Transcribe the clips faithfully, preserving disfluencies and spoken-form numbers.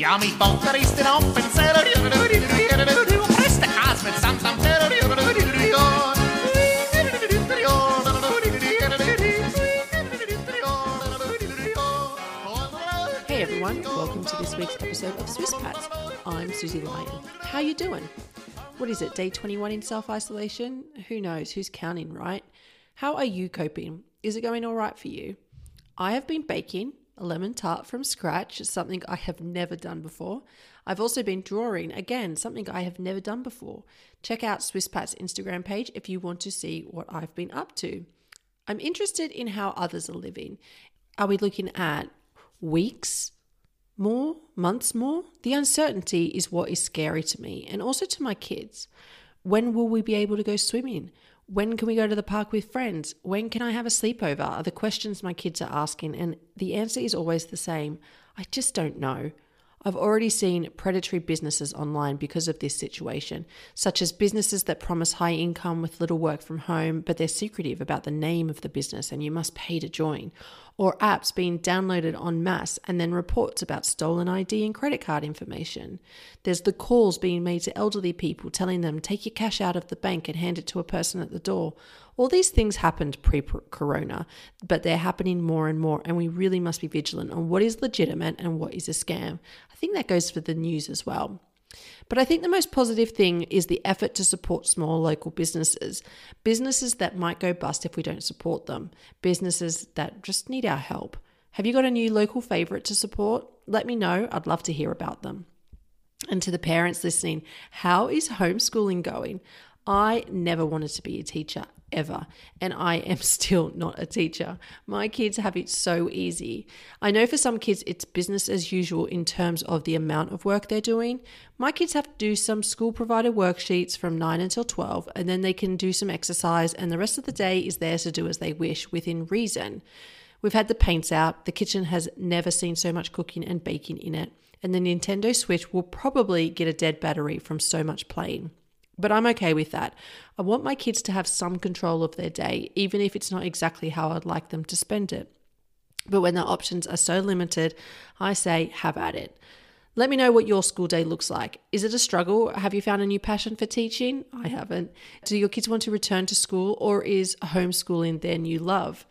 Ja, mi folteristen op en zeller, preste kaas met samsam Hey everyone, welcome to this week's episode of Swiss Pats. I'm Susie Lyon. How you doing? What is it, day twenty-one in self-isolation? Who knows, who's counting, right? How are you coping? Is it going all right for you? I have been baking a lemon tart from scratch, something I have never done before. I've also been drawing, again, something I have never done before. Check out Swiss Pat's Instagram page if you want to see what I've been up to. I'm interested in how others are living. Are we looking at weeks more, months more? The uncertainty is what is scary to me and also to my kids. When will we be able to go swimming? When can we go to the park with friends? When can I have a sleepover? Are the questions my kids are asking, and the answer is always the same. I just don't know. I've already seen predatory businesses online because of this situation, such as businesses that promise high income with little work from home, but they're secretive about the name of the business and you must pay to join, or apps being downloaded en masse and then reports about stolen I D and credit card information. There's the calls being made to elderly people telling them take your cash out of the bank and hand it to a person at the door. All these things happened pre-corona, but they're happening more and more, and we really must be vigilant on what is legitimate and what is a scam. I think that goes for the news as well. But I think the most positive thing is the effort to support small local businesses, businesses that might go bust if we don't support them, businesses that just need our help. Have you got a new local favourite to support? Let me know. I'd love to hear about them. And to the parents listening, how is homeschooling going? I never wanted to be a teacher ever, and I am still not a teacher. My kids have it so easy. I know for some kids it's business as usual in terms of the amount of work they're doing. My kids have to do some school provided worksheets from nine until twelve, and then they can do some exercise, and the rest of the day is theirs to do as they wish within reason. We've had the paints out. The kitchen has never seen so much cooking and baking in it, and the Nintendo Switch will probably get a dead battery from so much playing. But I'm okay with that. I want my kids to have some control of their day, even if it's not exactly how I'd like them to spend it. But when the options are so limited, I say have at it. Let me know what your school day looks like. Is it a struggle? Have you found a new passion for teaching? I haven't. Do your kids want to return to school, or is homeschooling their new love?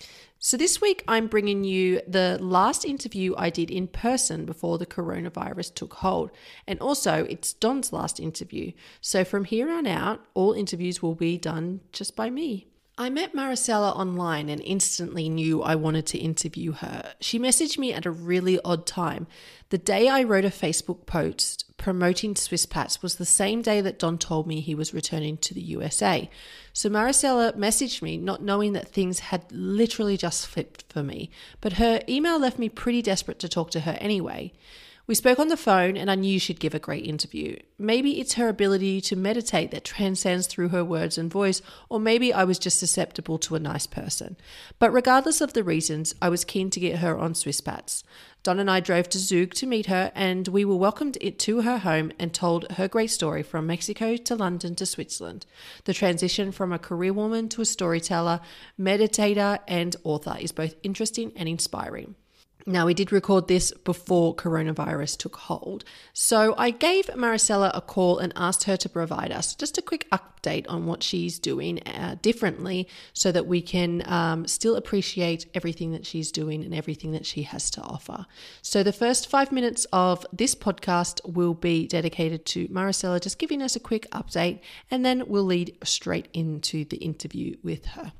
So this week I'm bringing you the last interview I did in person before the coronavirus took hold. And also it's Don's last interview. So from here on out, all interviews will be done just by me. I met Maricela online and instantly knew I wanted to interview her. She messaged me at a really odd time. The day I wrote a Facebook post promoting Swiss Pats was the same day that Don told me he was returning to the U S A. So Maricela messaged me not knowing that things had literally just flipped for me, but her email left me pretty desperate to talk to her anyway. We spoke on the phone and I knew she'd give a great interview. Maybe it's her ability to meditate that transcends through her words and voice, or maybe I was just susceptible to a nice person. But regardless of the reasons, I was keen to get her on Swiss Pats. Don and I drove to Zug to meet her, and we were welcomed it to her home and told her great story from Mexico to London to Switzerland. The transition from a career woman to a storyteller, meditator, and author is both interesting and inspiring. Now, we did record this before coronavirus took hold, so I gave Maricela a call and asked her to provide us just a quick update on what she's doing uh, differently so that we can um, still appreciate everything that she's doing and everything that she has to offer. So the first five minutes of this podcast will be dedicated to Maricela just giving us a quick update, and then we'll lead straight into the interview with her.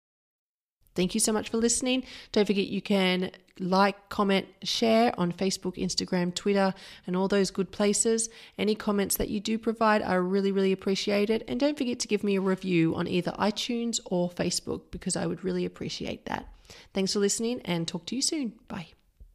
Thank you so much for listening. Don't forget you can like, comment, share on Facebook, Instagram, Twitter, and all those good places. Any comments that you do provide are really, really appreciated. And don't forget to give me a review on either iTunes or Facebook because I would really appreciate that. Thanks for listening and talk to you soon. Bye.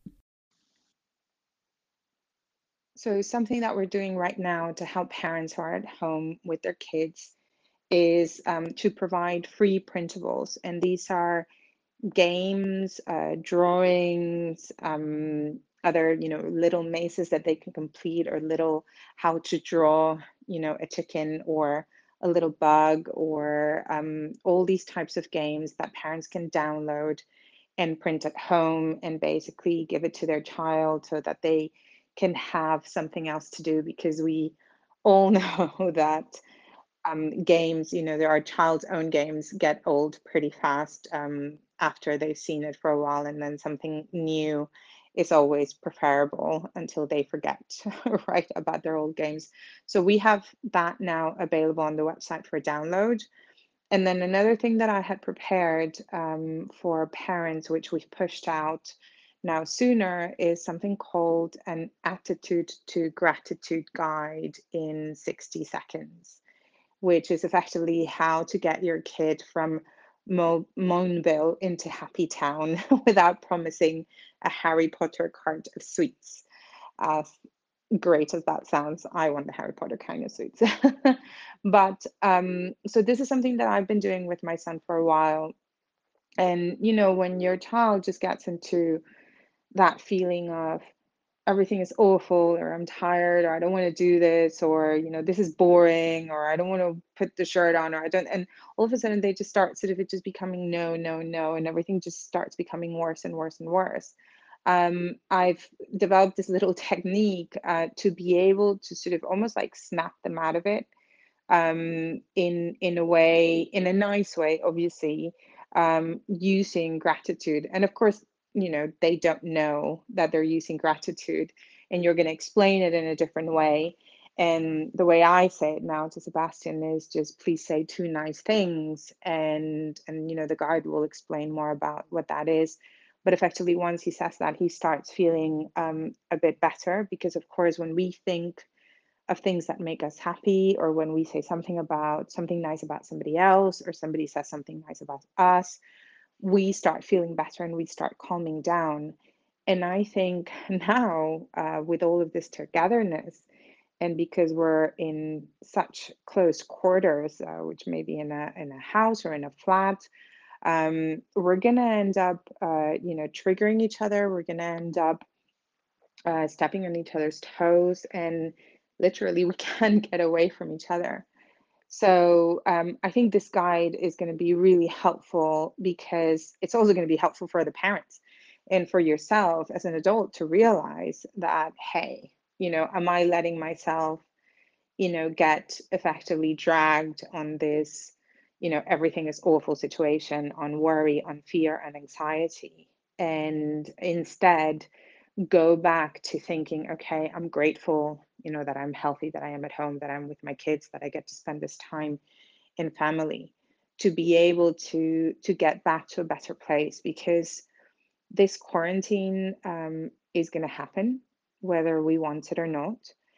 So something that we're doing right now to help parents who are at home with their kids is um, to provide free printables. And these are games, uh, drawings, um, other, you know, little mazes that they can complete, or little how to draw, you know, a chicken or a little bug, or um, all these types of games that parents can download and print at home and basically give it to their child so that they can have something else to do, because we all know that um, games, you know, there are child's own games get old pretty fast um, after they've seen it for a while, and then something new is always preferable until they forget, right, about their old games. So we have that now available on the website for download. And then another thing that I had prepared um, for parents, which we've pushed out now sooner, is something called an attitude to gratitude guide in sixty seconds, which is effectively how to get your kid from Mo- Moanville into Happy Town without promising a Harry Potter cart of sweets. As great as that sounds, I want the Harry Potter kind of sweets. But um, so this is something that I've been doing with my son for a while. And, you know, when your child just gets into that feeling of everything is awful, or I'm tired, or I don't want to do this, or, you know, this is boring, or I don't want to put the shirt on, or I don't, and all of a sudden they just start sort of it just becoming no, no, no, and everything just starts becoming worse and worse and worse. Um, I've developed this little technique uh, to be able to sort of almost like snap them out of it um, in in a way, in a nice way, obviously, um, using gratitude. And of course, you know, they don't know that they're using gratitude, and you're going to explain it in a different way. And the way I say it now to Sebastian is just, please say two nice things, and and you know, the guide will explain more about what that is. But effectively, once he says that, he starts feeling um, a bit better, because of course, when we think of things that make us happy, or when we say something about something nice about somebody else, or somebody says something nice about us, we start feeling better and we start calming down. And I think now, uh, with all of this togetherness, and because we're in such close quarters, uh, which may be in a in a house or in a flat, um, we're gonna end up, uh, you know, triggering each other. We're gonna end up uh, stepping on each other's toes, and literally we can't get away from each other. So um, I think this guide is going to be really helpful, because it's also going to be helpful for the parents and for yourself as an adult to realize that, hey, you know, am I letting myself, you know, get effectively dragged on this, you know, everything is awful situation, on worry, on fear and anxiety, and instead go back to thinking, okay, I'm grateful, you know, that I'm healthy, that I am at home, that I'm with my kids, that I get to spend this time in family, to be able to to get back to a better place. Because this quarantine um, is going to happen whether we want it or not,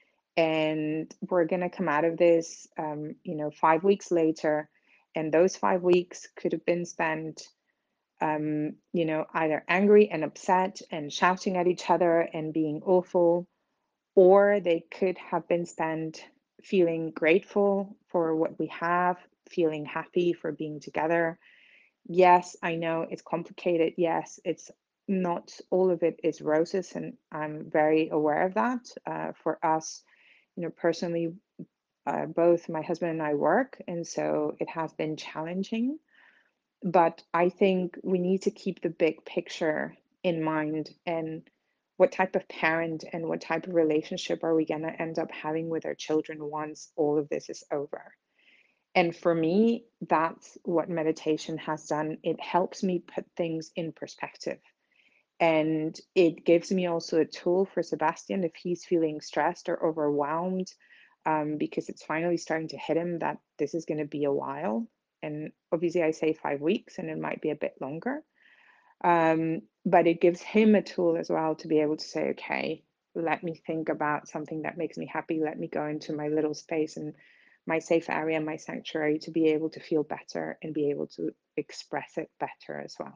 and we're going to come out of this, um, you know, five weeks later, and those five weeks could have been spent um, you know, either angry and upset and shouting at each other and being awful, or they could have been spent feeling grateful for what we have, feeling happy for being together. Yes, I know it's complicated. Yes, it's not all of it is roses, and I'm very aware of that. Uh, for us, you know, personally, uh, both my husband and I work, and so it has been challenging. But I think we need to keep the big picture in mind, and what type of parent and what type of relationship are we going to end up having with our children once all of this is over. And for me, that's what meditation has done. It helps me put things in perspective. And it gives me also a tool for Sebastian if he's feeling stressed or overwhelmed, um, because it's finally starting to hit him that this is going to be a while. And obviously, I say five weeks, and it might be a bit longer. Um, but it gives him a tool as well to be able to say, okay, let me think about something that makes me happy. Let me go into my little space and my safe area, my sanctuary, to be able to feel better and be able to express it better as well.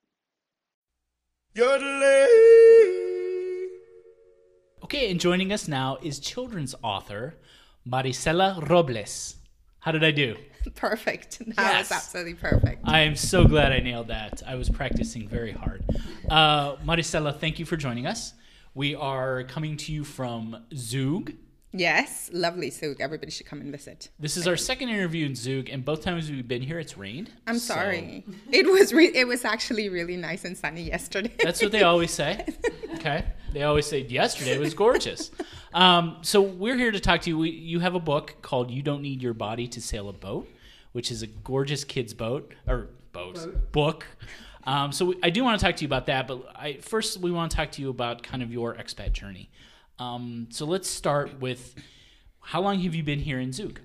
Okay, and joining us now is children's author Marisela Robles. How did I do? Perfect. That Yes. was absolutely perfect. I am so glad I nailed that. I was practicing very hard. Uh, Marisela, thank you for joining us. We are coming to you from Zug. Yes, lovely. So everybody should come and visit. This is our second interview in Zug, and both times we've been here, it's rained. I'm So sorry. It was re- it was actually really nice and sunny yesterday. That's what they always say. Okay. They always say yesterday was gorgeous. um, so we're here to talk to you. We, you have a book called "You Don't Need Your Body to Sail a Boat," which is a gorgeous kids' boat or boat, boat. book. Um, so we, I do want to talk to you about that, but I, first we want to talk to you about kind of your expat journey. Um, so let's start with, how long have you been here in Zug?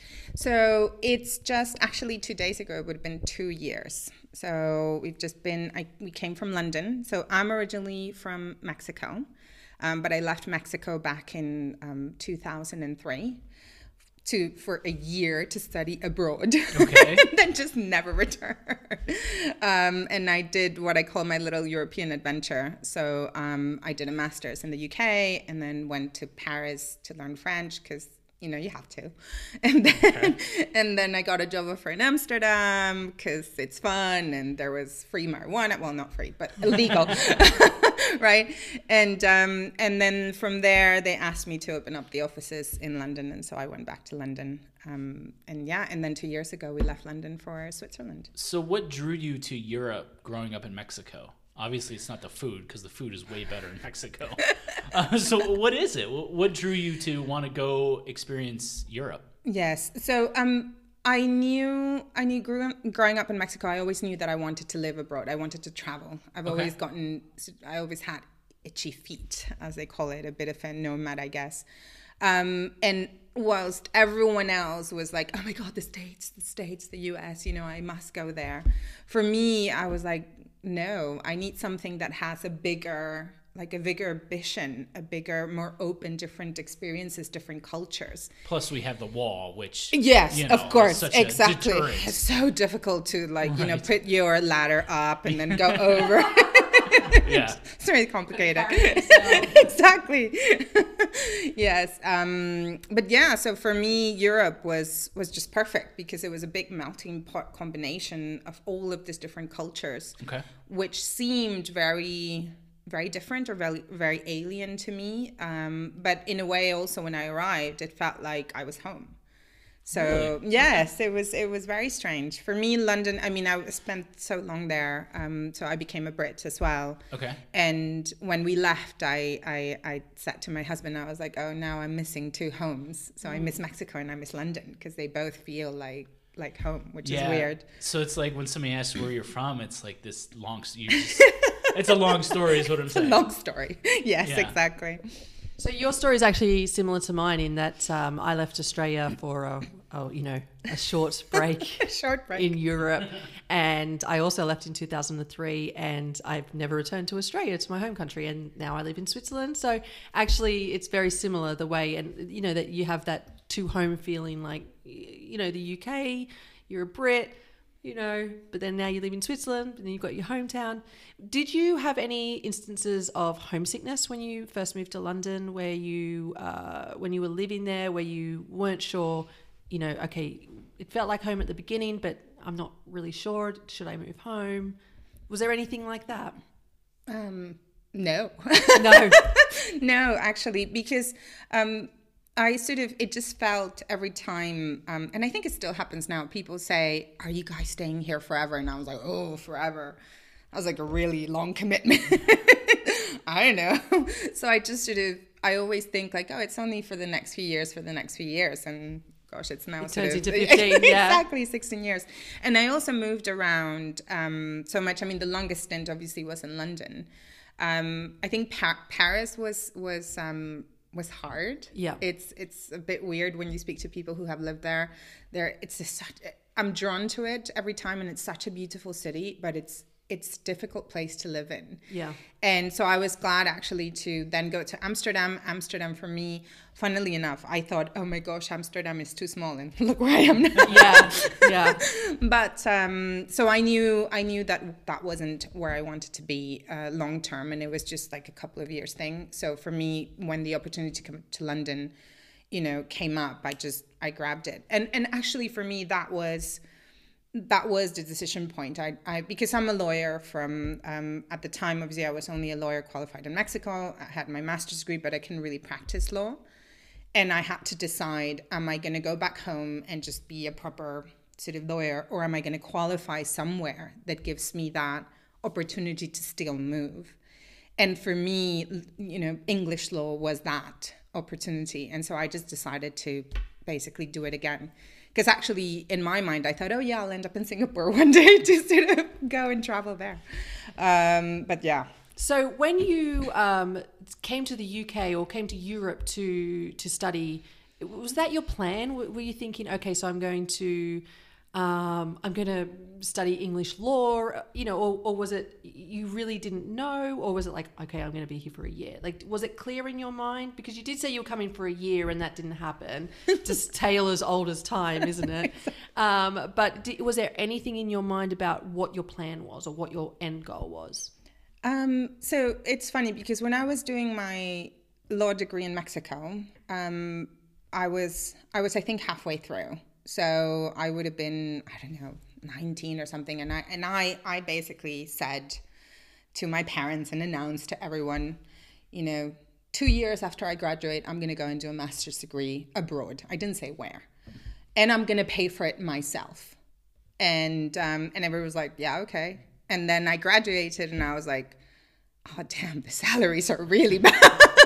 So it's just actually two days ago, it would have been two years. So we've just been, I, we came from London. So I'm originally from Mexico, um, but I left Mexico back in um, two thousand three. To, for a year to study abroad, okay. and then just never return. Um, and I did what I call my little European adventure. So um, I did a master's in the U K and then went to Paris to learn French because, you know, you have to. And then, okay. and then I got a job offer in Amsterdam because it's fun and there was free marijuana. Well, not free, but illegal. Right. And um, and then from there, they asked me to open up the offices in London. And so I went back to London. Um, and yeah, and then two years ago, we left London for Switzerland. So what drew you to Europe growing up in Mexico? Obviously, it's not the food because the food is way better in Mexico. uh, so what is it? What drew you to want to go experience Europe? Yes. So um, I knew, I knew grew, growing up in Mexico, I always knew that I wanted to live abroad. I wanted to travel. I've okay. always gotten, I always had itchy feet, as they call it, a bit of a nomad, I guess. Um, and whilst everyone else was like, oh my God, the States, the States, the U S, you know, I must go there. For me, I was like, no, I need something that has a bigger, like a bigger ambition, a bigger, more open, different experiences, different cultures. Plus we have the wall, which, yes, you know, of course, is such exactly. A deterrent. It's so difficult to like, right. you know, put your ladder up and then go over. Yeah. It's very complicated. Exactly. Yes. Um, but yeah, so for me, Europe was was just perfect because it was a big melting pot combination of all of these different cultures, okay. which seemed very, very different or very, very alien to me. Um, but in a way, also when I arrived, it felt like I was home. So really? Yes, it was it was very strange for me. London. I mean, I spent so long there, um, so I became a Brit as well. Okay. And when we left, I, I I said to my husband, I was like, oh, now I'm missing two homes. So mm. I miss Mexico and I miss London because they both feel like like home, which yeah. is weird. So it's like when somebody asks where you're from, it's like this long. You just, it's a long story, is what I'm it's saying. It's a long story. Yes, yeah. exactly. So your story is actually similar to mine in that um, I left Australia for a, a you know a short break, a short break in Europe, and I also left in two thousand three, and I've never returned to Australia, to my home country, and now I live in Switzerland. So actually, it's very similar the way, and you know that you have that to home feeling, like you know the U K, you're a Brit. You know, but then now you live in Switzerland and then you've got your hometown. Did you have any instances of homesickness when you first moved to London, where you, uh, when you were living there, where you weren't sure, you know, okay, it felt like home at the beginning, but I'm not really sure. Should I move home? Was there anything like that? Um, no. No. No, actually, because... Um, I sort of, it just felt every time, um, and I think it still happens now, people say, are you guys staying here forever? And I was like, oh, forever. I was like a really long commitment. I don't know. So I just sort of, I always think like, oh, it's only for the next few years, for the next few years. And gosh, it's now it sort turns of, into fifteen, yeah. Exactly, sixteen years. And I also moved around um, so much. I mean, the longest stint obviously was in London. Um, I think pa- Paris was, was, um, was hard. Yeah. It's it's a bit weird when you speak to people who have lived there. There it's just such I'm drawn to it every time, and it's such a beautiful city, but it's it's a difficult place to live in. Yeah. And so I was glad actually to then go to Amsterdam. Amsterdam for me, funnily enough, I thought, oh my gosh, Amsterdam is too small, and look where I am now. Yeah, yeah. But um, so I knew I knew that that wasn't where I wanted to be uh, long term, and it was just like a couple of years thing. So for me, when the opportunity to come to London, you know, came up, I just I grabbed it. And and actually for me, that was. That was the decision point. I, I because I'm a lawyer from, um, at the time, obviously, I was only a lawyer qualified in Mexico. I had my master's degree, but I couldn't really practice law. And I had to decide, am I going to go back home and just be a proper sort of lawyer, or am I going to qualify somewhere that gives me that opportunity to still move? and for me, you know, English law was that opportunity. And so I just decided to basically do it again. Because actually, in my mind, I thought, oh, yeah, I'll end up in Singapore one day to sort of go and travel there. Um, but yeah. So when you um, came to the U K or came to Europe to to study, was that your plan? W- Were you thinking, okay, so I'm going to um, I'm going to study English law, you know, or, or was it you really didn't know, or was it like, okay, I'm going to be here for a year? Like, was it clear in your mind? Because you did say you were coming for a year, and that didn't happen. Just tale as old as time, isn't it? Um, but did, was there anything in your mind about what your plan was or what your end goal was? Um, so it's funny because when I was doing my law degree in Mexico, um, I was, I was, I think, halfway through. So I would have been, I don't know, nineteen or something. And I, and I, I basically said to my parents and announced to everyone, you know, two years after I graduate, I'm going to go and do a master's degree abroad. I didn't say where. And I'm going to pay for it myself. And, um, and everyone was like, yeah, okay. And then I graduated and I was like, oh, damn, the salaries are really bad.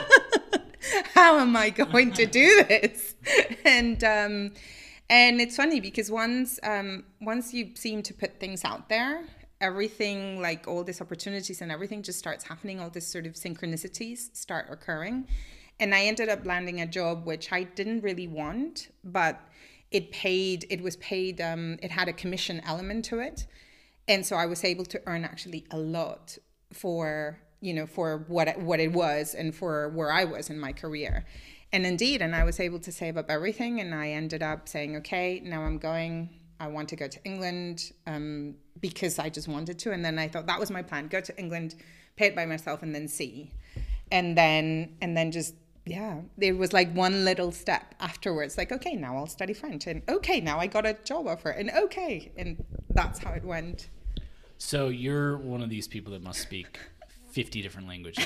How am I going to do this? And um, and it's funny because once um, once you seem to put things out there, everything, like all these opportunities and everything just starts happening. All these sort of synchronicities start occurring. And I ended up landing a job which I didn't really want, but it paid, it was paid, um, it had a commission element to it. And so I was able to earn actually a lot for, you know, for what it, what it was and for where I was in my career. And indeed, and I was able to save up everything, and I ended up saying, okay, now I'm going, I want to go to England um, because I just wanted to. And then I thought that was my plan, go to England, pay it by myself, and then see. And then, and then just, yeah, it was like one little step afterwards, like, okay, now I'll study French, and okay, now I got a job offer, and okay, and that's how it went. So you're one of these people that must speak fifty different languages.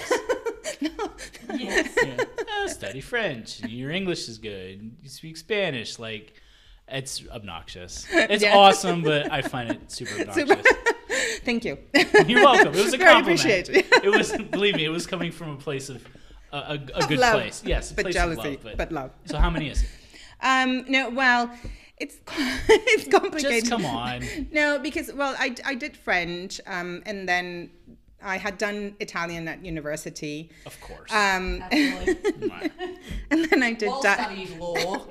Yes. Yeah. Oh, study French. Your English is good. You speak Spanish. Like, it's obnoxious. It's Yeah. awesome, but I find it super obnoxious. Thank you. You're welcome. It was a Very compliment. appreciated. It was, believe me, it was coming from a place of a, a, a good love, place. Yes, a but place jealousy, of love. but love. So how many is it? Um, no, well, it's it's complicated. Just come on. No, because, well, I, I did French, um, and then I had done Italian at university. Of course. Um, Right. and then I did While Dutch. studying law.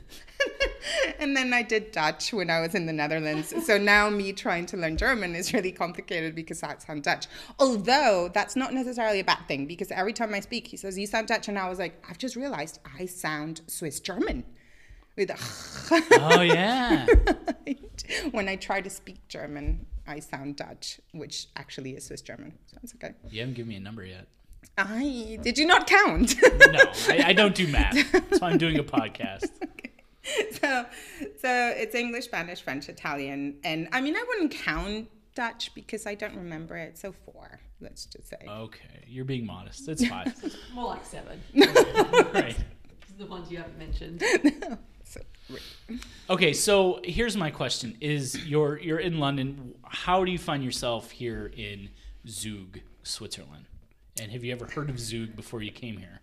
And then I did Dutch when I was in the Netherlands. So now me trying to learn German is really complicated because I sound Dutch. Although that's not necessarily a bad thing, because every time I speak, he says, you sound Dutch. And I was like, I've just realized I sound Swiss German. With a Oh, yeah. When I try to speak German, I sound Dutch, which actually is Swiss German. So it's okay. You haven't given me a number yet. I did you not count? No, I, I don't do math. That's why I'm doing a podcast. Okay. So, so it's English, Spanish, French, Italian, and I mean I wouldn't count Dutch because I don't remember it. So four, let's just say. Okay, you're being modest. It's five. More like seven. Right. The ones you haven't mentioned. So, Okay, so here's my question: Is you're you're in London? How do you find yourself here in Zug, Switzerland? And have you ever heard of Zug before you came here?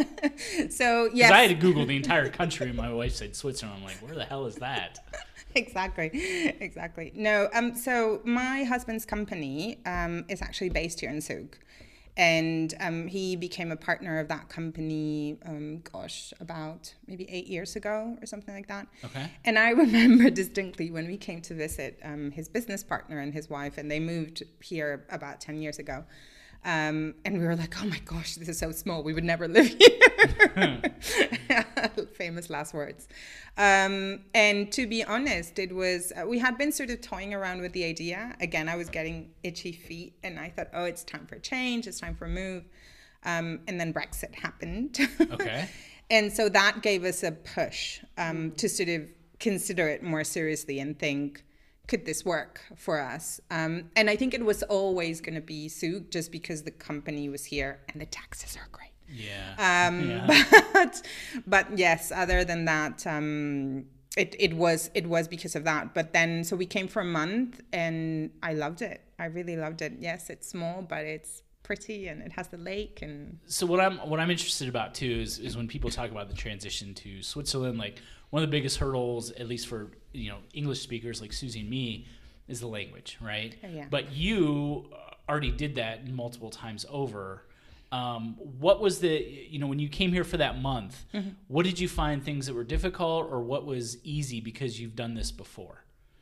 so Because yes, I had to Google the entire country, and my wife said Switzerland. I'm like, where the hell is that? exactly, exactly. No, um, so my husband's company um is actually based here in Zug. And um, he became a partner of that company, um, gosh, about maybe eight years ago or something like that. Okay. And I remember distinctly when we came to visit um, his business partner and his wife, and they moved here about ten years ago. Um, and we were like, oh my gosh, this is so small. We would never live here. Famous last words. Um, and to be honest, it was, uh, we had been sort of toying around with the idea. Again, I was getting itchy feet and I thought, oh, it's time for a change. It's time for a move. Um, and then Brexit happened. Okay. And so that gave us a push um, to sort of consider it more seriously and think, could this work for us? Um, and I think it was always going to be Zug just because the company was here and the taxes are great. Yeah. Um, yeah. But, but yes, other than that, um, it, it was it was because of that. But then, so we came for a month and I loved it. I really loved it. Yes, it's small, but it's pretty and it has the lake. And so what I'm what I'm interested about too is is when people talk about the transition to Switzerland, like one of the biggest hurdles, at least for you know English speakers like Susie and me, is the language, right? Oh, yeah. But you already did that multiple times over. Um, what was the, you know, when you came here for that month, mm-hmm. what did you find things that were difficult, or what was easy because you've done this before?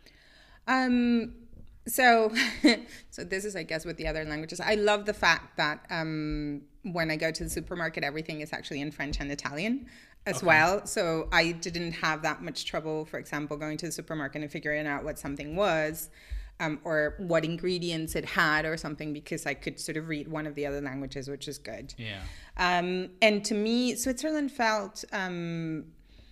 Um, so, so this is, I guess, with the other languages. I love the fact that um, when I go to the supermarket, everything is actually in French and Italian as okay. well. So I didn't have that much trouble, for example, going to the supermarket and figuring out what something was. Um, or what ingredients it had or something, because I could sort of read one of the other languages, which is good. Yeah. Um, and to me, Switzerland felt, um,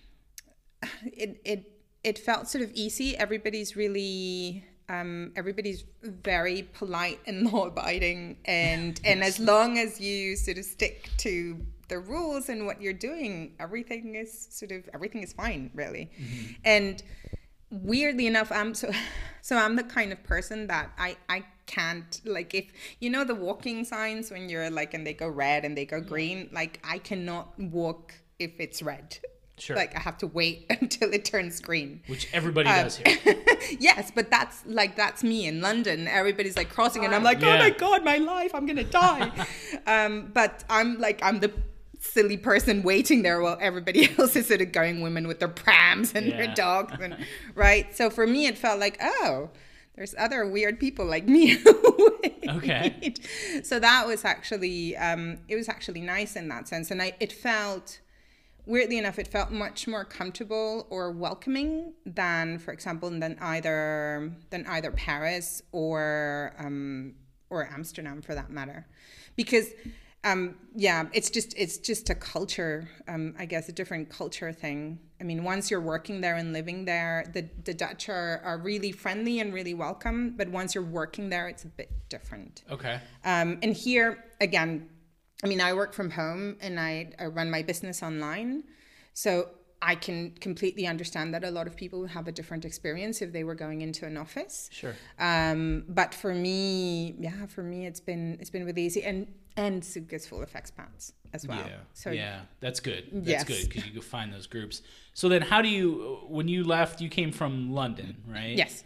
it, it, it felt sort of easy. Everybody's really, um, everybody's very polite and law abiding. And, and as long as you sort of stick to the rules and what you're doing, everything is sort of, everything is fine, really. Mm-hmm. And weirdly enough, I'm so so I'm the kind of person that I I can't, like, if you know the walking signs when you're like and they go red and they go green, like I cannot walk if it's red. Sure. Like I have to wait until it turns green. Which everybody um, does here. Yes, but that's like that's me in London. Everybody's like crossing and I'm like, yeah. oh my God, my life, I'm gonna die. um, but I'm like I'm the silly person waiting there while everybody else is sort of going, women with their prams and yeah. their dogs, and right. So for me, it felt like, oh, there's other weird people like me. Okay. So that was actually, um, it was actually nice in that sense, and I it felt, weirdly enough, it felt much more comfortable or welcoming than, for example, than either than either Paris or um, or Amsterdam for that matter, because. Um, yeah, it's just it's just a culture, um, I guess, a different culture thing. I mean, once you're working there and living there, the, the Dutch are, are really friendly and really welcome. But once you're working there, it's a bit different. Okay. Um, and here, again, I mean, I work from home and I, I run my business online. So I can completely understand that a lot of people would have a different experience if they were going into an office. Sure. Um, but for me, yeah, for me, it's been it's been really easy. And And Zug is full of expats as well. Yeah, so, yeah, that's good. That's yes. good because you can find those groups. So then, how do you? When you left, you came from London, right? Yes.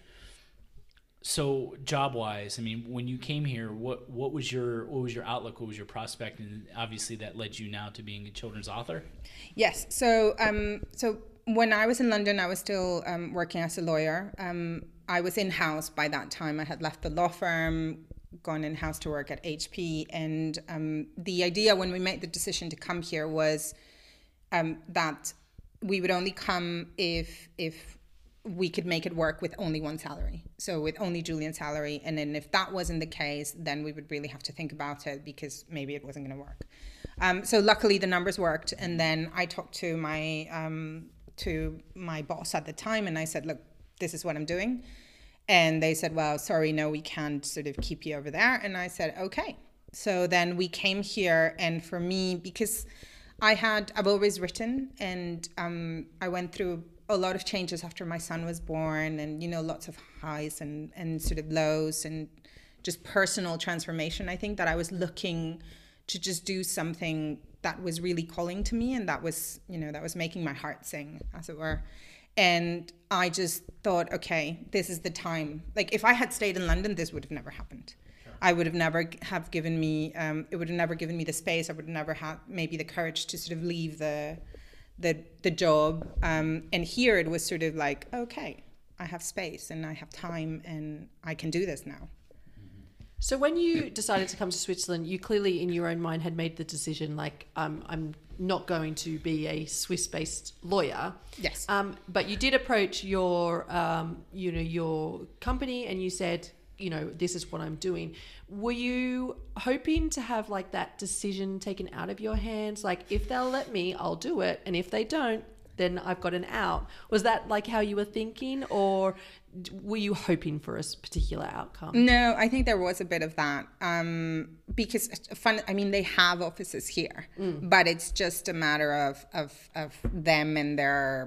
So job-wise, I mean, when you came here, what what was your what was your outlook? What was your prospect? And obviously, that led you now to being a children's author. Yes. So um, so when I was in London, I was still um, working as a lawyer. Um, I was in-house by that time. I had left the law firm, gone in-house to work at H P, and um, the idea when we made the decision to come here was um, that we would only come if if we could make it work with only one salary, so with only Julian's salary, and then if that wasn't the case, then we would really have to think about it because maybe it wasn't going to work. Um, so luckily the numbers worked, and then I talked to my um, to my boss at the time, and I said, look, this is what I'm doing. And they said, well, sorry, no, we can't sort of keep you over there. And I said, okay. So then we came here. And for me, because I had, I've always written, and um, I went through a lot of changes after my son was born, and, you know, lots of highs and, and sort of lows and just personal transformation. I think that I was looking to just do something that was really calling to me, and that was, you know, that was making my heart sing, as it were. And I just thought, okay, this is the time. Like, if I had stayed in London, this would have never happened. Sure. I would have never have given me, um, it would have never given me the space. I would have never had maybe the courage to sort of leave the the the job. Um, and here it was sort of like, okay, I have space and I have time and I can do this now. So when you decided to come to Switzerland, you clearly in your own mind had made the decision, like, um, I'm not going to be a Swiss-based lawyer. Yes. Um, but you did approach your, um, you know, your company, and you said, you know, this is what I'm doing. Were you hoping to have like that decision taken out of your hands? Like, if they'll let me, I'll do it. And if they don't, then I've got an out. Was that like how you were thinking, or were you hoping for a particular outcome? No, I think there was a bit of that, um, because fun. I mean, they have offices here, mm. but it's just a matter of, of of them and their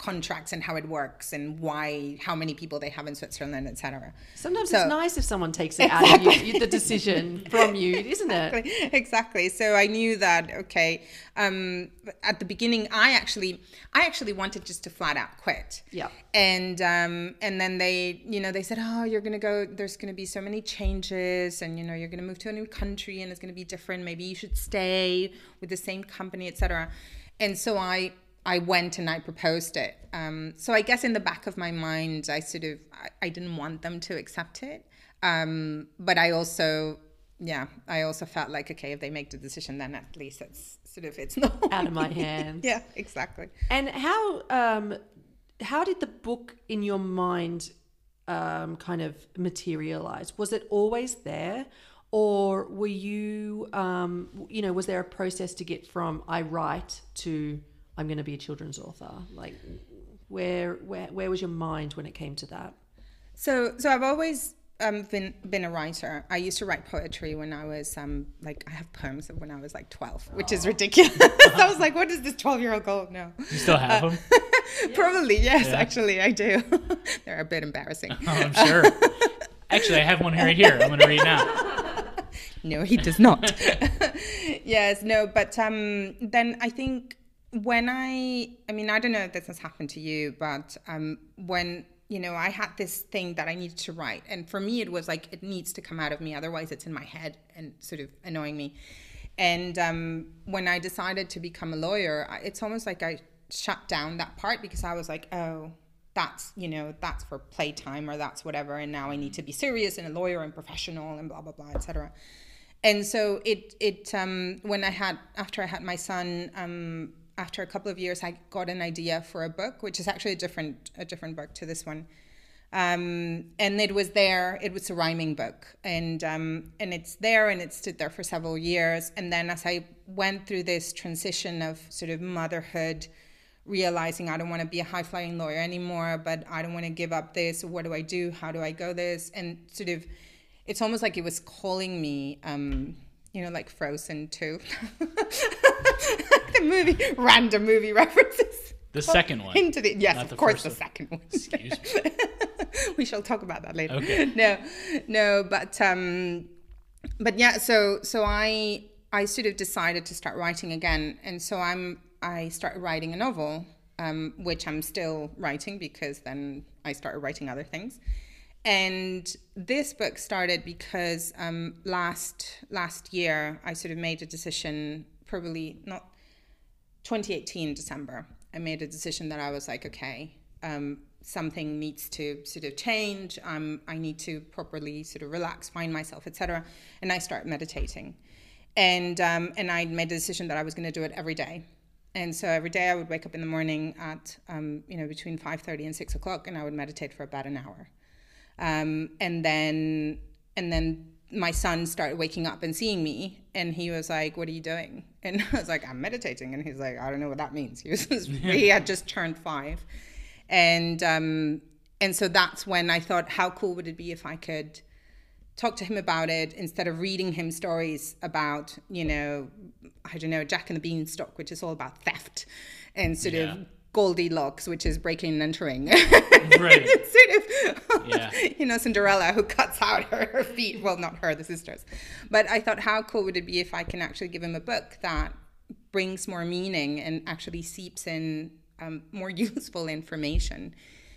contracts and how it works and why, how many people they have in Switzerland, et cetera. Sometimes So- it's nice if someone takes it out of you, the decision from you, isn't it? Exactly. Exactly. So I knew that, okay, um, at the beginning, I actually, I actually wanted just to flat out quit. Yeah. And, um, and then they, you know, they said, oh, you're going to go, there's going to be so many changes and, you know, you're going to move to a new country and it's going to be different. Maybe you should stay with the same company, et cetera. And so I, I went and I proposed it. Um, so I guess in the back of my mind, I sort of, I, I didn't want them to accept it. Um, but I also, yeah, I also felt like, okay, if they make the decision, then at least it's sort of, it's not Out of my hands. Yeah, exactly. And how um, how did the book in your mind um, kind of materialize? Was it always there? Or were you, um, you know, was there a process to get from I write to I'm going to be a children's author? Like, where where where was your mind when it came to that? So, so I've always um, been been a writer. I used to write poetry when I was um, like, I have poems of when I was like twelve, which is ridiculous. I was like, what does this twelve year old go? No, You still have them? probably yes. Yeah. Actually, I do. They're a bit embarrassing. Oh, I'm sure. Actually, I have one right here. I'm going to read now. No, he does not. Yes, no, but um, then I think when I, I mean, I don't know if this has happened to you, but um, when, you know, I had this thing that I needed to write. And for me, it was like, it needs to come out of me. Otherwise, it's in my head and sort of annoying me. And um, when I decided to become a lawyer, I- it's almost like I shut down that part because I was like, oh, that's, you know, that's for playtime or that's whatever. And now I need to be serious and a lawyer and professional and blah, blah, blah, et cetera. And so it, it um, when I had, after I had my son, um, after a couple of years, I got an idea for a book, which is actually a different, a different book to this one. Um, and it was there, it was a rhyming book. And, um, and it's there and it stood there for several years. And then as I went through this transition of sort of motherhood, realizing I don't want to be a high-flying lawyer anymore, but I don't want to give up this. What do I do? How do I go this? And sort of, it's almost like it was calling me, um, you know, like Frozen two. The movie, random movie references. The second one. Into the, yes, not of the course, first the one. second one. Excuse me. We shall talk about that later. Okay. No, no, but um, but yeah. So so I I sort of decided to start writing again, and so I'm I started writing a novel, um, which I'm still writing because then I started writing other things. And this book started because um, last last year I sort of made a decision, probably not twenty eighteen December. I made a decision that I was like, okay, um, something needs to sort of change. Um, I need to properly sort of relax, find myself, et cetera. And I started meditating, and um, and I made a decision that I was going to do it every day. And so every day I would wake up in the morning at um, you know between five thirty and six o'clock, and I would meditate for about an hour. Um, and then and then my son started waking up and seeing me, and he was like, "What are you doing?" And I was like, "I'm meditating." And he's like, "I don't know what that means." He was he had just turned five, and um, and so that's when I thought, how cool would it be if I could talk to him about it instead of reading him stories about, you know, I don't know, Jack and the Beanstalk, which is all about theft, and sort Yeah. of Goldilocks, which is breaking and entering. Right. sort of, Yeah. you know, Cinderella, who cuts out her, her feet. Well, not her, the sisters. But I thought, how cool would it be if I can actually give him a book that brings more meaning and actually seeps in um, more useful information.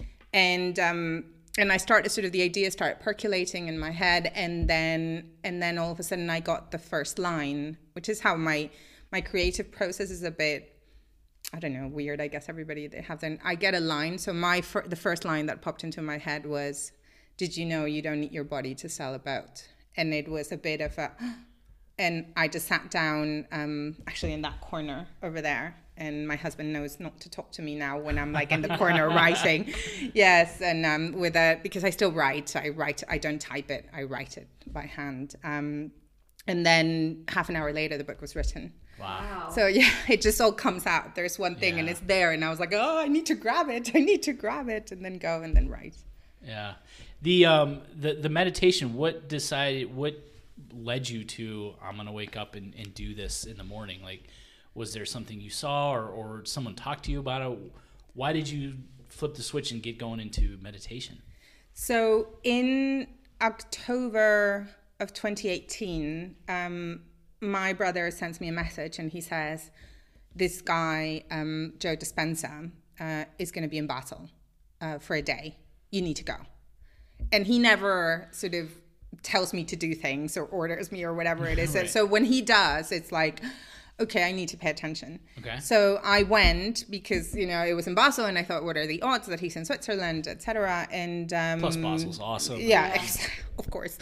And um, and I started sort of the idea started percolating in my head, and then and then all of a sudden I got the first line, which is how my my creative process is a bit, I don't know, weird. I guess everybody they have then. I get a line. So my fir- the first line that popped into my head was, "Did you know you don't need your body to sail a boat?" And it was a bit of a, and I just sat down, um, actually in that corner over there. And my husband knows not to talk to me now when I'm like in the corner writing. Yes, and um, with a because I still write. I write. I don't type it. I write it by hand. Um, and then half an hour later, the book was written. Wow. So yeah, it just all comes out. There's one thing and Yeah. it's there, and I was like, oh, I need to grab it. I need to grab it, and then go and then write. Yeah. The um the, the meditation, what decided what led you to I'm gonna wake up and, and do this in the morning? Like, was there something you saw or, or someone talked to you about it? Why did you flip the switch and get going into meditation? So in October of twenty eighteen, um, my brother sends me a message and he says, this guy, um, Joe Dispenza, uh, is going to be in Basel uh, for a day. You need to go. And he never sort of tells me to do things or orders me or whatever it is. Right. So when he does, it's like, okay, I need to pay attention. Okay. So I went because, you know, it was in Basel and I thought, what are the odds that he's in Switzerland, et cetera. And um, Plus Basel's awesome. Yeah, ex- of course.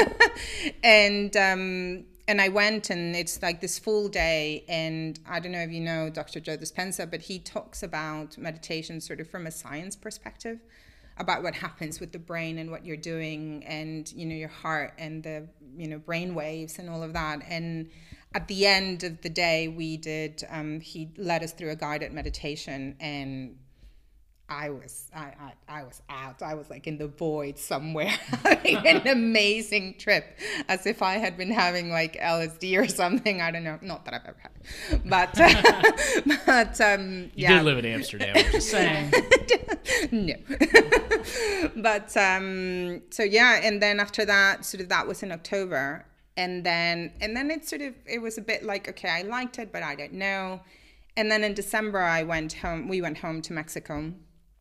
and um, and I went, and it's like this full day. And I don't know if you know Doctor Joe Dispenza, but he talks about meditation sort of from a science perspective, about what happens with the brain and what you're doing, and you know your heart and the you know brain waves and all of that. And at the end of the day, we did. Um, he led us through a guided meditation, and I was I, I I was out. I was like in the void somewhere, having an amazing trip, as if I had been having like L S D or something. I don't know, not that I've ever had, but uh, but um, You yeah. did live in Amsterdam. I'm just saying. No. But um, so yeah, and then after that, sort of that was in October. And then, and then it sort of, it was a bit like, okay, I liked it, but I don't know. And then in December, I went home, we went home to Mexico.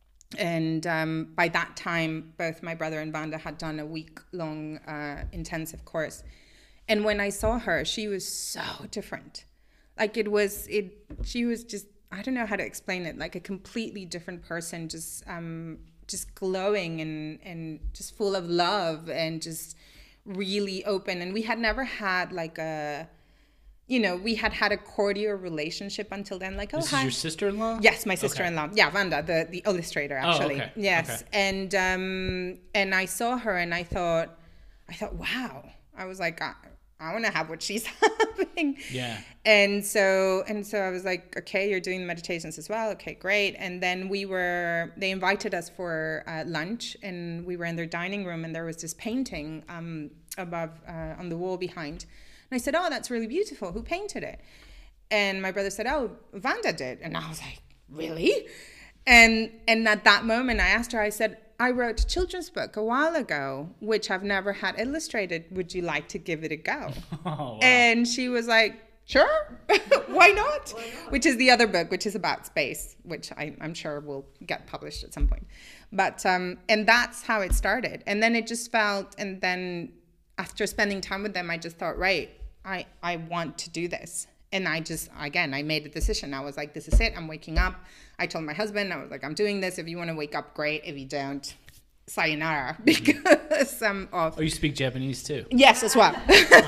And um, by that time, both my brother and Vanda had done a week-long uh, intensive course. And when I saw her, she was so different. Like it was, it. she was just, I don't know how to explain it, like a completely different person, just um, just glowing and, and just full of love and just really open. And we had never had like a, you know, we had had a cordial relationship until then. Like, oh, This hi. is your sister-in-law? Yes, my sister-in-law. Okay. Yeah, Vanda, the, the illustrator, actually. Oh, okay. Yes. Okay. And um, and I saw her and I thought, I thought, wow. I was like, I, I want to have what she's having. Yeah. And so and so I was like, okay, you're doing meditations as well. Okay, great. And then we were, they invited us for uh, lunch, and we were in their dining room, and there was this painting um, above uh, on the wall behind. And I said, oh, that's really beautiful. Who painted it? And my brother said, oh, Vanda did. And I was like, really? And and at that moment, I asked her, I said, I wrote a children's book a while ago, which I've never had illustrated. Would you like to give it a go? Oh, wow. And she was like, sure, why not? Why not? Which is the other book, which is about space, which I, I'm sure will get published at some point. But, um, and that's how it started. And then it just felt, and then after spending time with them, I just thought, right, I, I want to do this. And I just, again, I made a decision. I was like, this is it. I'm waking up. I told my husband, I was like, I'm doing this. If you want to wake up, great. If you don't, sayonara. Because I'm off. Oh, you speak Japanese too? Yes, as well.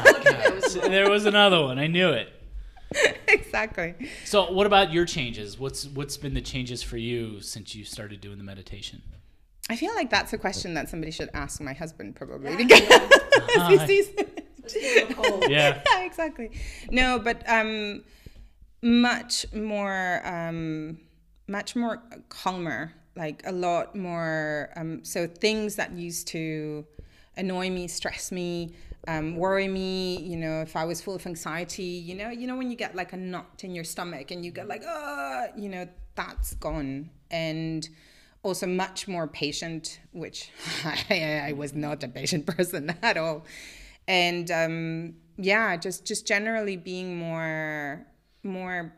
Oh, there was another one. I knew it. Exactly. So what about your changes? What's What's been the changes for you since you started doing the meditation? I feel like that's a question that somebody should ask my husband, probably. Because he sees Yeah. Yeah, exactly. No, but um, much more, um, much more calmer, like a lot more. Um, so things that used to annoy me, stress me, um, worry me. You know, if I was full of anxiety, you know, you know when you get like a knot in your stomach and you get like, ah, you know, that's gone. And also much more patient, which I, I was not a patient person at all. And um, yeah, just just generally being more more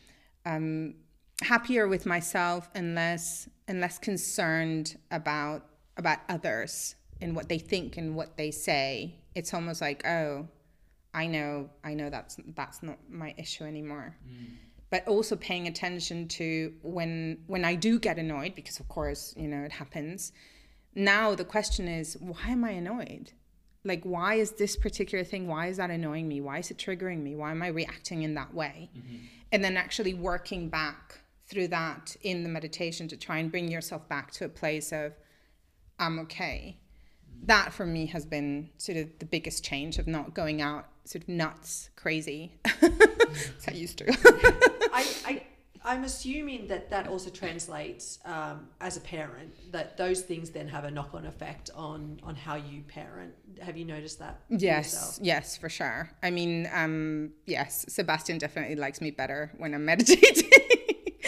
um, happier with myself and less and less concerned about about others and what they think and what they say. It's almost like, oh, I know, I know that's that's not my issue anymore. Mm. But also paying attention to when when I do get annoyed, because of course, you know, it happens. Now the question is, why am I annoyed? Like, why is this particular thing, why is that annoying me? Why is it triggering me? Why am I reacting in that way? Mm-hmm. And then actually working back through that in the meditation to try and bring yourself back to a place of, I'm okay. Mm-hmm. That for me has been sort of the biggest change of not going out sort of nuts, crazy, as I used to. I, I, I'm assuming that that also translates um, as a parent, that those things then have a knock-on effect on, on how you parent. Have you noticed that? Yes, yourself? yes, for sure. I mean, um, yes, Sebastian definitely likes me better when I'm meditating.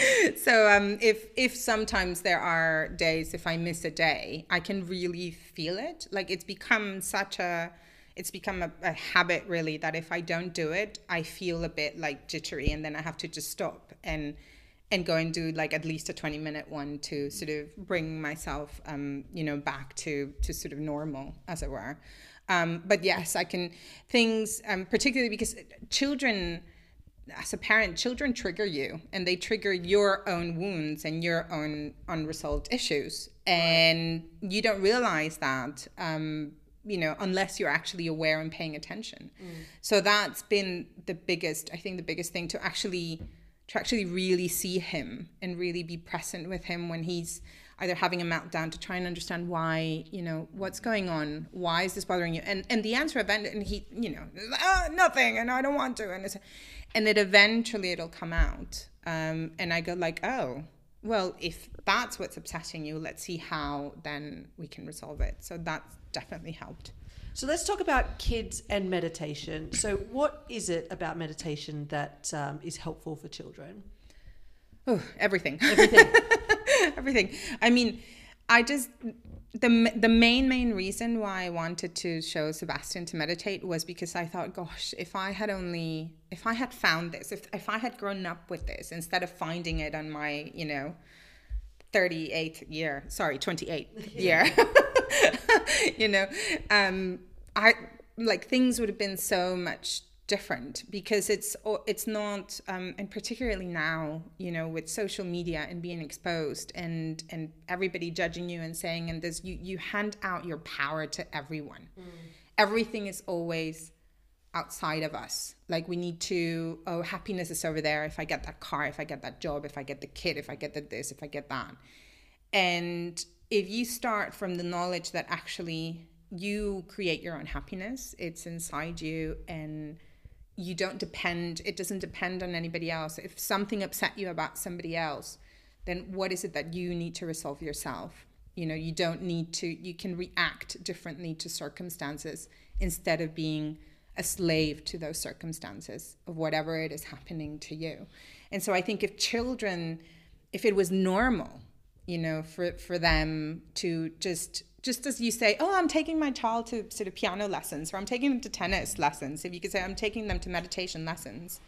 So um, if if sometimes there are days, if I miss a day, I can really feel it. Like it's become such a, it's become a, a habit really, that if I don't do it, I feel a bit like jittery, and then I have to just stop and and go and do like at least a twenty minute one to sort of bring myself, um, you know, back to to sort of normal, as it were. Um, but yes, I can things, um, particularly because children, as a parent, children trigger you, and they trigger your own wounds and your own unresolved issues. And right. you don't realize that, um, you know, unless you're actually aware and paying attention. Mm. So that's been the biggest, I think the biggest thing, to actually, to actually really see him and really be present with him when he's either having a meltdown, to try and understand why, you know, what's going on, why is this bothering you? And and the answer eventually, and he, you know, oh, nothing, and I don't want to, and it's, and it eventually it'll come out, um, and I go like, oh, well, if that's what's upsetting you, let's see how then we can resolve it. So that's definitely helped. So let's talk about kids and meditation. So what is it about meditation that um, is helpful for children? Oh, everything. Everything. Everything. I mean, I just, the the main, main reason why I wanted to show Sebastian to meditate was because I thought, gosh, if I had only, if I had found this, if, if I had grown up with this, instead of finding it on my, you know, thirty-eighth year, sorry, twenty-eighth year, you know, um, I, like things would have been so much different, because it's it's not um and particularly now, you know, with social media and being exposed and and everybody judging you and saying, and there's you you hand out your power to everyone. Mm. Everything is always outside of us. Like we need to, oh, happiness is over there, if I get that car, if I get that job, if I get the kid, if I get the this, if I get that. And if you start from the knowledge that actually you create your own happiness, it's inside you, and you don't depend, it doesn't depend on anybody else. If something upset you about somebody else, then what is it that you need to resolve yourself? You know, you don't need to, you can react differently to circumstances instead of being a slave to those circumstances of whatever it is happening to you. And so I think if children, if it was normal, you know, for, for them to just, just as you say, oh, I'm taking my child to sort of piano lessons, or I'm taking them to tennis lessons. If you could say, I'm taking them to meditation lessons.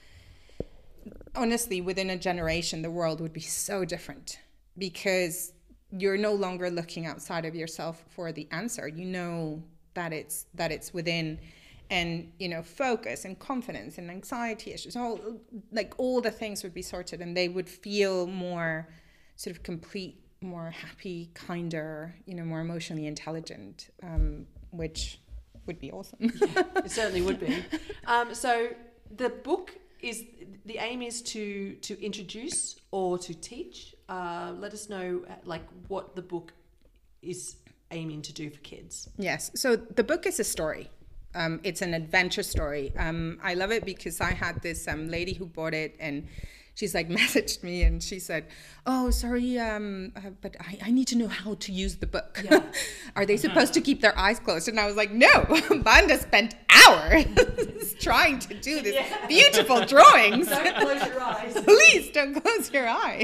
Honestly, within a generation, the world would be so different, because you're no longer looking outside of yourself for the answer. You know that it's that it's within, and, you know, focus and confidence and anxiety issues, all like all the things would be sorted, and they would feel more sort of complete, more happy, kinder, you know, more emotionally intelligent, um, which would be awesome. Yeah, it certainly would be. Um, so the book is, the aim is to to introduce or to teach. Uh, let us know like what the book is aiming to do for kids. Yes. So the book is a story. Um, it's an adventure story. Um, I love it because I had this um, lady who bought it, and she's like messaged me and she said, oh, sorry, um, uh, but I, I need to know how to use the book. Yeah. Are they supposed to keep their eyes closed? And I was like, no, Banda spent hours trying to do this yeah. beautiful drawings. Don't close your eyes. Please don't close your eyes.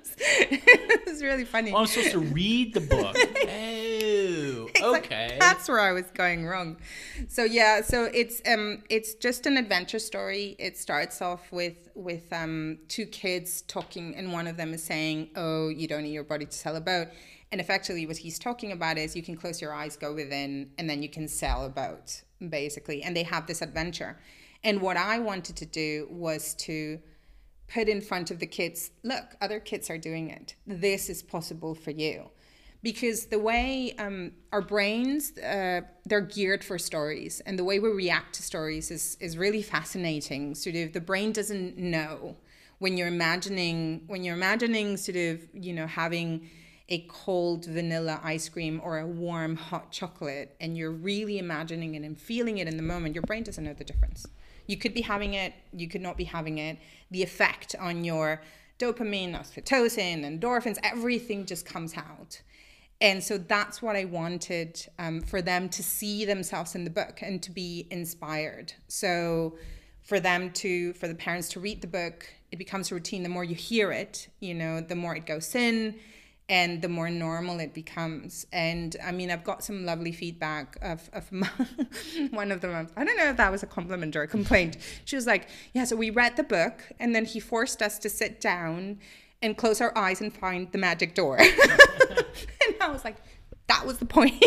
It was really funny. Oh, I'm supposed to read the book. Oh, okay. Like, that's where I was going wrong. So yeah, so it's um it's just an adventure story. It starts off with with um two kids talking, and one of them is saying, oh, you don't need your body to sail a boat. And effectively what he's talking about is you can close your eyes, go within, and then you can sail a boat, basically. And they have this adventure. And what I wanted to do was to put in front of the kids, look, other kids are doing it. This is possible for you. Because the way um, our brains, uh, they're geared for stories, and the way we react to stories is is really fascinating. Sort of, the brain doesn't know when you're imagining when you're imagining sort of, you know, having a cold vanilla ice cream or a warm hot chocolate, and you're really imagining it and feeling it in the moment. Your brain doesn't know the difference. You could be having it, you could not be having it. The effect on your dopamine, oxytocin, endorphins, everything just comes out. And so that's what I wanted um, for them to see themselves in the book and to be inspired. So for them to, for the parents to read the book, it becomes a routine. The more you hear it, you know, the more it goes in and the more normal it becomes. And I mean, I've got some lovely feedback of, of my, one of them. I don't know if that was a compliment or a complaint. She was like, yeah, so we read the book and then he forced us to sit down and close our eyes and find the magic door. And I was like, that was the point.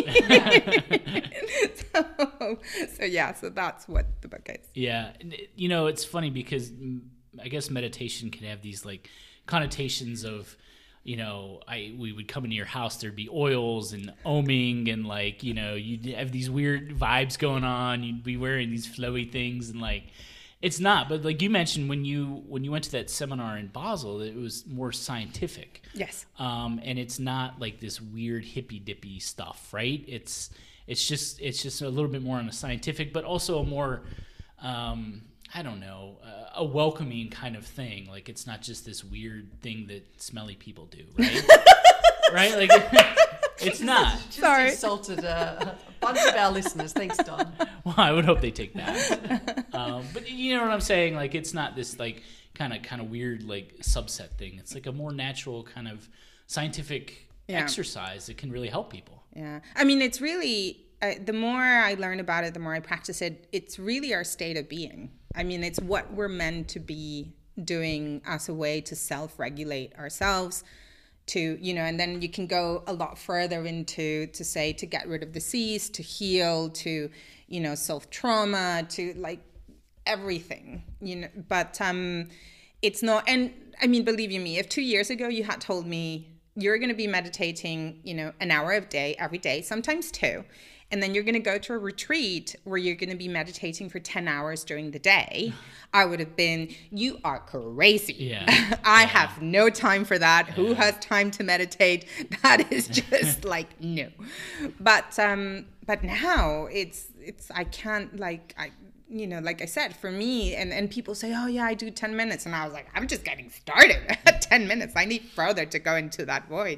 so, so yeah, so that's what the book is. Yeah. You know, it's funny because I guess meditation can have these like connotations of, you know, I we would come into your house, there'd be oils and oming and like, you know, you'd have these weird vibes going on. You'd be wearing these flowy things and like, it's not. But like you mentioned, when you when you went to that seminar in Basel, it was more scientific. Yes. Um, and it's not like this weird hippy dippy stuff, right? It's it's just it's just a little bit more on a scientific, but also a more um, I don't know, uh, a welcoming kind of thing. Like it's not just this weird thing that smelly people do, right? Right? Like it's not. Just Sorry. insulted a, a bunch of our listeners. Thanks, Don. Well, I would hope they take that. um, but you know what I'm saying? Like it's not this like kind of kind of weird like subset thing. It's like a more natural kind of scientific Yeah. exercise that can really help people. Yeah. I mean, it's really, uh, the more I learn about it, the more I practice it, it's really our state of being. I mean, it's what we're meant to be doing as a way to self-regulate ourselves, to, you know, and then you can go a lot further into, to say, to get rid of disease, to heal, to, you know, self-trauma, to like everything, you know, but um, it's not, and I mean, believe you me, if two years ago you had told me you're going to be meditating, you know, an hour a day, every day, sometimes two, and then you're going to go to a retreat where you're going to be meditating for ten hours during the day, I would have been, you are crazy. Yeah. I Yeah. have no time for that. Yeah. Who has time to meditate? That is just like, no. But, um, but now it's, it's, I can't like, I, you know, like I said, for me, and, and people say, oh yeah, I do ten minutes. And I was like, I'm just getting started at ten minutes. I need further to go into that void.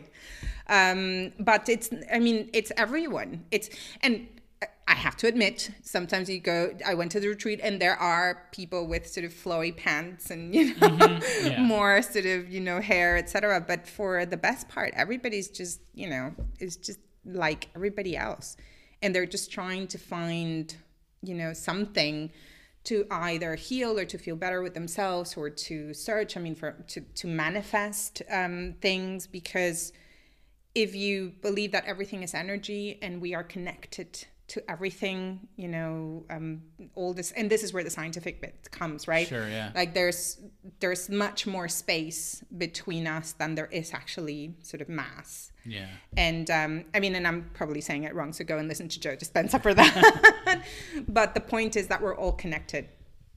Um, but it's, I mean, it's everyone. It's, and I have to admit, sometimes you go, I went to the retreat and there are people with sort of flowy pants and, you know, Mm-hmm. Yeah. more sort of, you know, hair, et cetera. But for the best part, everybody's just, you know, is just like everybody else. And they're just trying to find, you know, something to either heal or to feel better with themselves or to search, I mean, for to, to manifest um, things, because if you believe that everything is energy and we are connected to everything, you know, um, all this, and this is where the scientific bit comes, right? Sure, yeah. Like there's there's much more space between us than there is actually sort of mass. Yeah. And um, I mean, and I'm probably saying it wrong, so go and listen to Joe Dispenza for that. But the point is that we're all connected.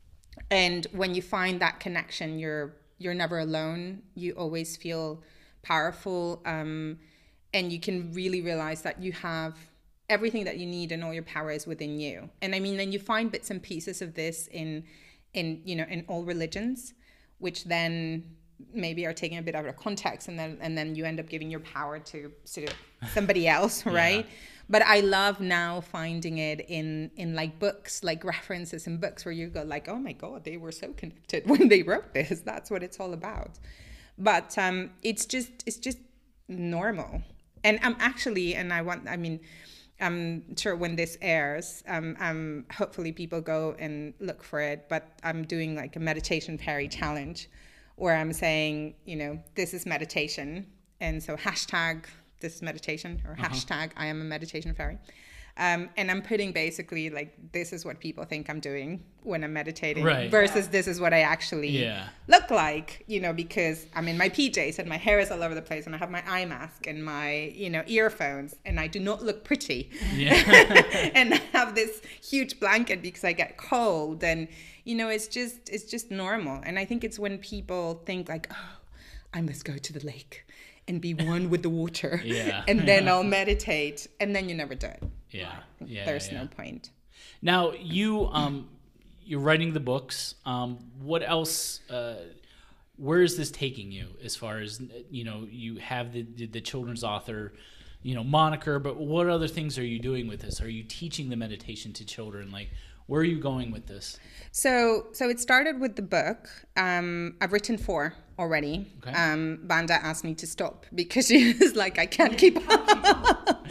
And when you find that connection, you're you're never alone. You always feel powerful. Um, and you can really realize that you have everything that you need and all your power is within you. And I mean, then you find bits and pieces of this in, in you know, in all religions, which then maybe are taken a bit out of context, and then and then you end up giving your power to sort of somebody else, right? Yeah. But I love now finding it in in like books, like references in books where you go like, oh my God, they were so connected when they wrote this. That's what it's all about. But um, it's just it's just normal. And I'm actually, and I want, I mean, I'm sure when this airs, um, um, hopefully people go and look for it. But I'm doing like a meditation fairy challenge, where I'm saying, you know, this is meditation. And so hashtag this is meditation, or uh-huh. hashtag I am a meditation fairy. Um, and I'm putting basically like, this is what people think I'm doing when I'm meditating, right. versus yeah. this is what I actually yeah. look like, you know, because I'm in my P Js and my hair is all over the place and I have my eye mask and my, you know, earphones, and I do not look pretty. Yeah. And I have this huge blanket because I get cold, and, you know, it's just, it's just normal. And I think it's when people think like, oh, I must go to the lake and be one with the water, yeah. and then I'll meditate, and then you never do it. Yeah, yeah. There's yeah. no point. Now you, um, you're writing the books. Um, what else? Uh, where is this taking you? As far as, you know, you have the the children's author, you know, moniker, but what other things are you doing with this? Are you teaching the meditation to children? Like, Where are you going with this? So, so it started with the book. Um, I've written four already. Okay. Um, Banda asked me to stop because she was like, I can't keep up.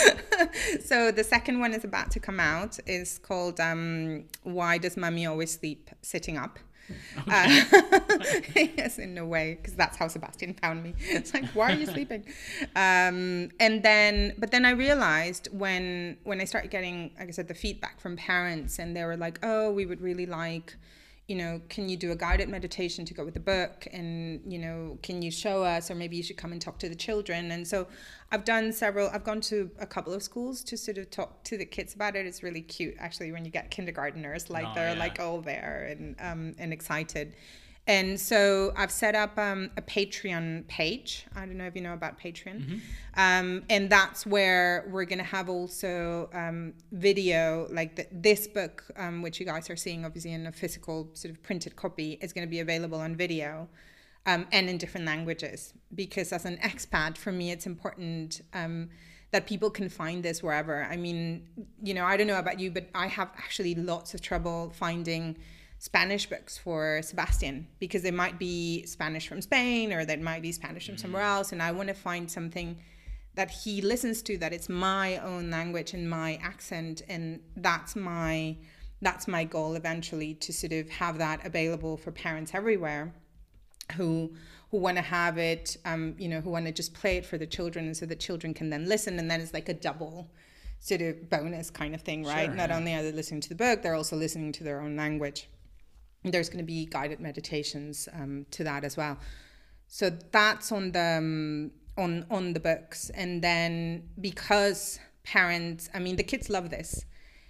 So the second one is about to come out. It's called um, Why Does Mummy Always Sleep Sitting Up? Okay. Uh, yes, in a way, because that's how Sebastian found me. It's like, why are you sleeping? Um, and then, but then I realized when when I started getting, like I said, the feedback from parents, and they were like, oh, we would really like, you know, can you do a guided meditation to go with the book? And, you know, can you show us, or maybe you should come and talk to the children. And so I've done several, I've gone to a couple of schools to sort of talk to the kids about it. It's really cute, actually, when you get kindergarteners, like Oh, they're yeah. like all there and um, and excited. And so I've set up um, a Patreon page. I don't know if you know about Patreon. Mm-hmm. Um, and that's where we're going to have also um, video, like the, this book, um, which you guys are seeing obviously in a physical sort of printed copy, is going to be available on video um, and in different languages. Because as an expat, for me, it's important um, that people can find this wherever. I mean, you know, I don't know about you, but I have actually lots of trouble finding Spanish books for Sebastian, because they might be Spanish from Spain, or they might be Spanish from somewhere else, and I want to find something that he listens to, that it's my own language and my accent, and that's my that's my goal eventually, to sort of have that available for parents everywhere who who want to have it, um, you know, who want to just play it for the children, and so the children can then listen, and then it's like a double sort of bonus kind of thing, right? Sure, Not yeah. only are they listening to the book, they're also listening to their own language. There's going to be guided meditations um, to that as well. So that's on the um, on on the books. And then because parents, I mean, the kids love this,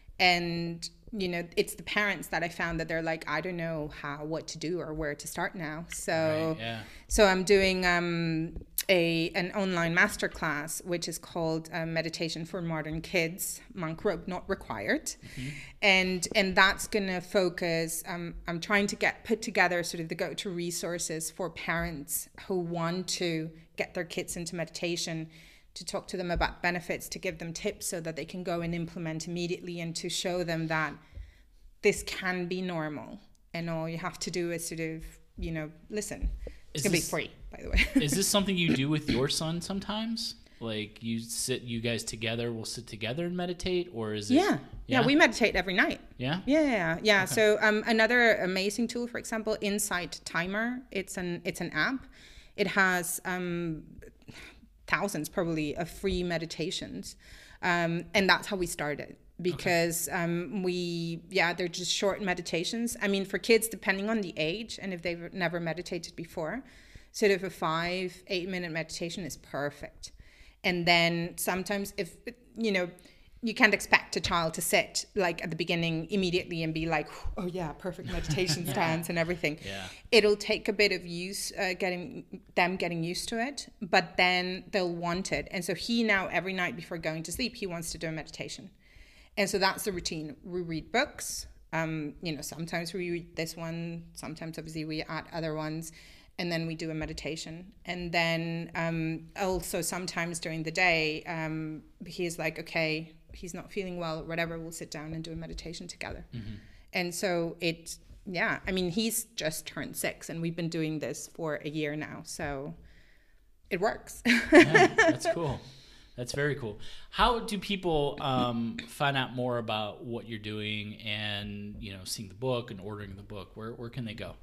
and you know, it's the parents that I found that they're like, I don't know how what to do or where to start now. So Right, yeah. so I'm doing um, a an online masterclass, which is called uh, Meditation for Modern Kids, monk robe not required. Mm-hmm. And and that's going to focus, um, I'm trying to get put together sort of the go-to resources for parents who want to get their kids into meditation, to talk to them about benefits, to give them tips so that they can go and implement immediately, and to show them that this can be normal, and all you have to do is sort of, you know, listen. It's Is going to be this- free, by the way. Is this something you do with your son sometimes? Like you sit, you guys together will sit together and meditate, or is it? Yeah. yeah. We meditate every night. Yeah. Yeah, yeah, yeah. So um, another amazing tool, for example, Insight Timer. It's an it's an app. It has um, thousands, probably, of free meditations, um, and that's how we started. Because okay. um, we, yeah, they're just short meditations. I mean, for kids, depending on the age, and if they've never meditated before, sort of a five, eight minute meditation is perfect. And then sometimes if, you know, you can't expect a child to sit like at the beginning immediately and be like, oh yeah, perfect meditation stance and everything. Yeah. It'll take a bit of use, uh, getting them getting used to it, but then they'll want it. And so he now, every night before going to sleep, he wants to do a meditation. And so that's the routine. We read books. Um, you know, sometimes we read this one. Sometimes, obviously, we add other ones. And then we do a meditation. And then um, also sometimes during the day, um, he's like, okay, he's not feeling well or whatever. We'll sit down and do a meditation together. Mm-hmm. And so it, yeah, I mean, he's just turned six. And we've been doing this for a year now. So it works. Yeah, that's cool. That's very cool. How do people um, find out more about what you're doing and, you know, seeing the book and ordering the book? Where where can they go?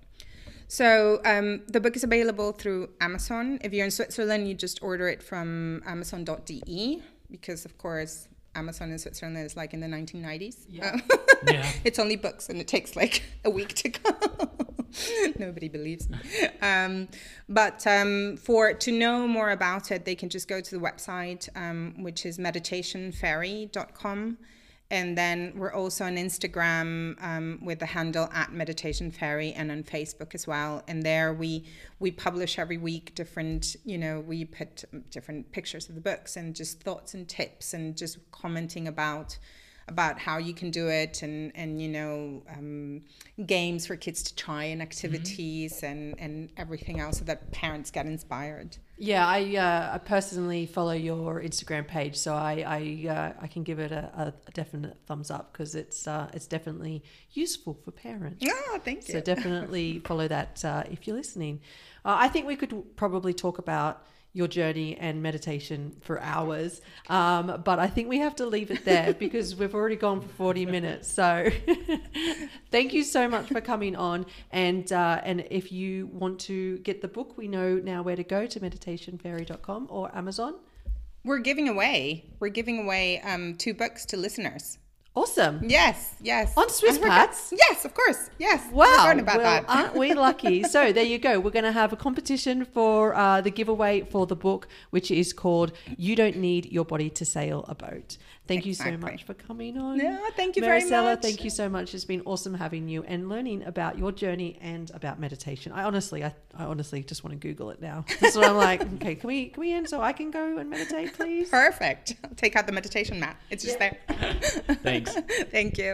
So um, the book is available through Amazon. If you're in Switzerland, you just order it from amazon dot d e, because, of course, Amazon in Switzerland is like in the nineteen nineties. Yeah. Yeah. It's only books, and it takes like a week to come. Nobody believes me. Um, but um, for to know more about it, they can just go to the website, um, which is meditation fairy dot com. And then we're also on Instagram um, with the handle at Meditation Fairy, and on Facebook as well. And there we we publish every week different, you know, we put different pictures of the books and just thoughts and tips, and just commenting about about how you can do it, and and you know um, games for kids to try, and activities, mm-hmm. and and everything else, so that parents get inspired. Yeah, I uh, I personally follow your Instagram page, so I I, uh, I can give it a, a definite thumbs up, because it's uh, it's definitely useful for parents. Oh, thank you. So definitely follow that uh, if you're listening. Uh, I think we could probably talk about your journey and meditation for hours, um, but I think we have to leave it there because we've already gone for forty minutes. So thank you so much for coming on, and uh, and if you want to get the book, we know now where to go, to meditation fairy dot com or Amazon. We're giving away we're giving away um, two books to listeners. Awesome. Yes, yes. On SwissPats? Yes, of course. Yes. Wow. Learn about well, that. Aren't we lucky? So there you go. We're going to have a competition for uh, the giveaway for the book, which is called You Don't Need Your Body to Sail a Boat. Thank Exactly. you so much for coming on. No, thank you very Maricela, much. thank you so much. It's been awesome having you and learning about your journey and about meditation. I honestly, I, I honestly just want to Google it now. That's what I'm like, okay, can we, can we end so I can go and meditate, please? Perfect. I'll take out the meditation mat. It's just Yeah. there. Thanks. Thank you.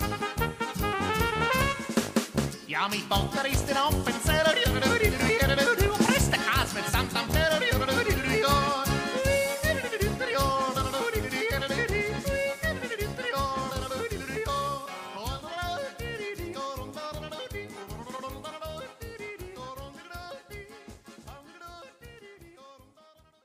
Ja, mi porteriste non pensare